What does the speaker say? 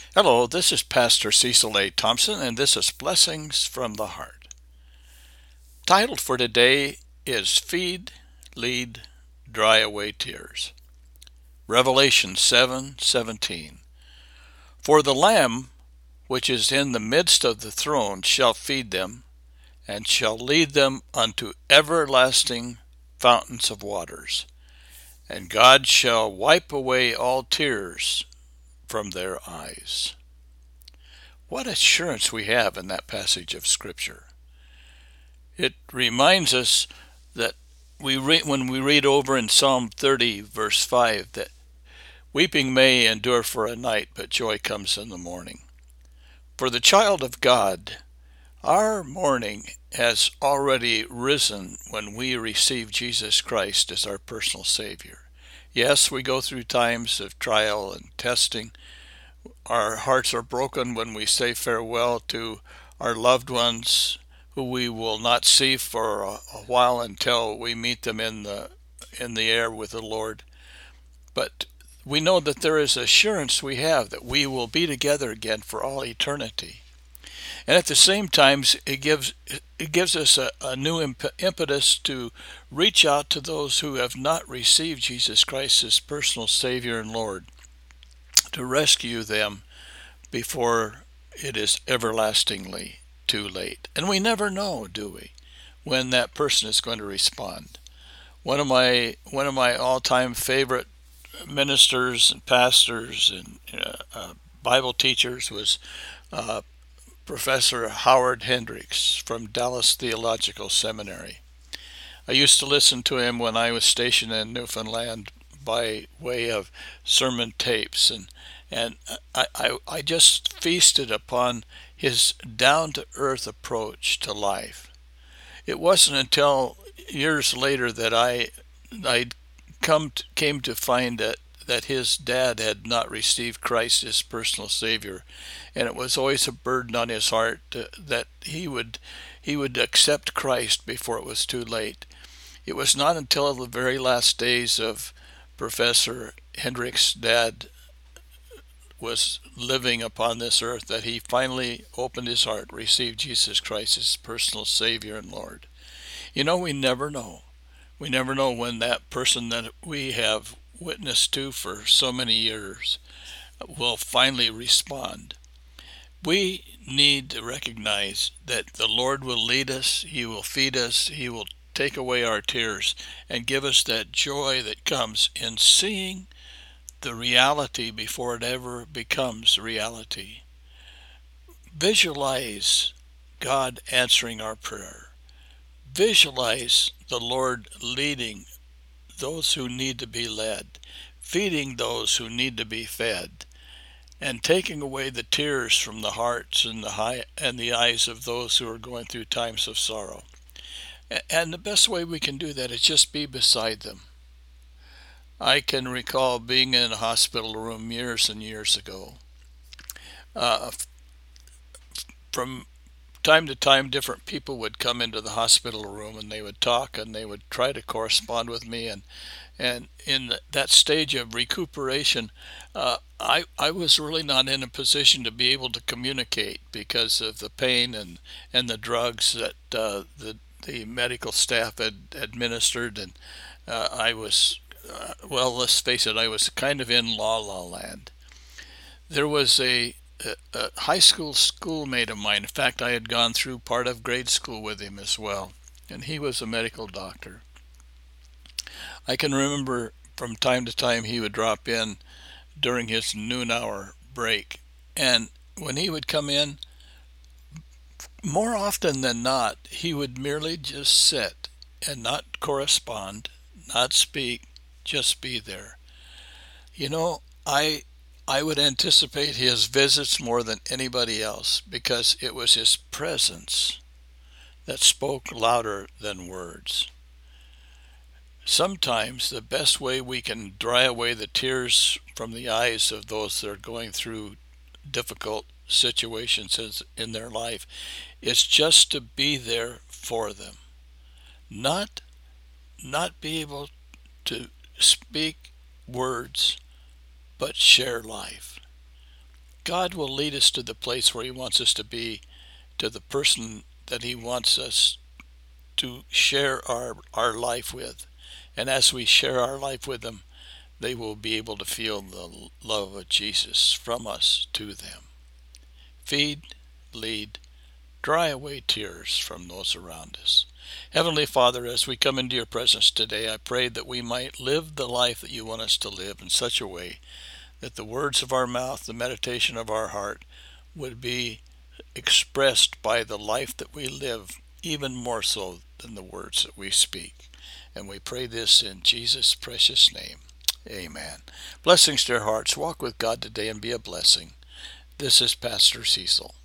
Hello, this is Pastor Cecil A. Thompson, and this is Blessings from the Heart. Title for today is Feed, Lead, Dry Away Tears. Revelation 7:17. For the Lamb which is in the midst of the throne shall feed them, and shall lead them unto everlasting fountains of waters, and God shall wipe away all tears from their eyes. What assurance we have in that passage of Scripture. It reminds us that when we read over in Psalm 30, verse 5, that weeping may endure for a night, but joy comes in the morning. For the child of God, our morning has already risen when we receive Jesus Christ as our personal Savior. Yes, we go through times of trial and testing. Our hearts are broken when we say farewell to our loved ones who we will not see for a while until we meet them in the air with the Lord. But we know that there is assurance we have that we will be together again for all eternity. And at the same time, it gives us a new impetus to reach out to those who have not received Jesus Christ as personal Savior and Lord, to rescue them before it is everlastingly too late. And we never know, do we, when that person is going to respond. One of my all-time favorite ministers and pastors and Bible teachers was uh, Professor Howard Hendricks from Dallas Theological Seminary. I used to listen to him when I was stationed in Newfoundland by way of sermon tapes, and I just feasted upon his down-to-earth approach to life. It wasn't until years later that I came to find that his dad had not received Christ as personal Savior, and it was always a burden on his heart that he would accept Christ before it was too late. It was not until the very last days of Professor Hendricks' dad was living upon this earth that he finally opened his heart, received Jesus Christ as personal Savior and Lord. We never know. We never know when that person that we have witnessed to for so many years will finally respond. We need to recognize that the Lord will lead us, He will feed us, He will take away our tears, and give us that joy that comes in seeing the reality before it ever becomes reality. Visualize God answering our prayer. Visualize the Lord leading those who need to be led, feeding those who need to be fed, and taking away the tears from the hearts and the eyes of those who are going through times of sorrow. And the best way we can do that is just be beside them. I can recall being in a hospital room years and years ago. Uh, from time to time, different people would come into the hospital room and they would talk and they would try to correspond with me. And in that stage of recuperation, I was really not in a position to be able to communicate because of the pain and the drugs that the medical staff had administered. And I was, well, let's face it, I was kind of in la la land. There was a high school schoolmate of mine. In fact, I had gone through part of grade school with him as well, and he was a medical doctor. I can remember from time to time he would drop in during his noon hour break, and when he would come in, more often than not, he would merely just sit and not correspond, not speak, just be there. You know, I would anticipate his visits more than anybody else because it was his presence that spoke louder than words. Sometimes the best way we can dry away the tears from the eyes of those that are going through difficult situations in their life is just to be there for them. Not not be able to speak words, but share life. God will lead us to the place where He wants us to be, to the person that He wants us to share our life with. And as we share our life with them, they will be able to feel the love of Jesus from us to them. Feed, lead, dry away tears from those around us. Heavenly Father, as we come into your presence today, I pray that we might live the life that you want us to live in such a way that the words of our mouth, the meditation of our heart, would be expressed by the life that we live, even more so than the words that we speak. And we pray this in Jesus' precious name. Amen. Blessings to your hearts. Walk with God today and be a blessing. This is Pastor Cecil.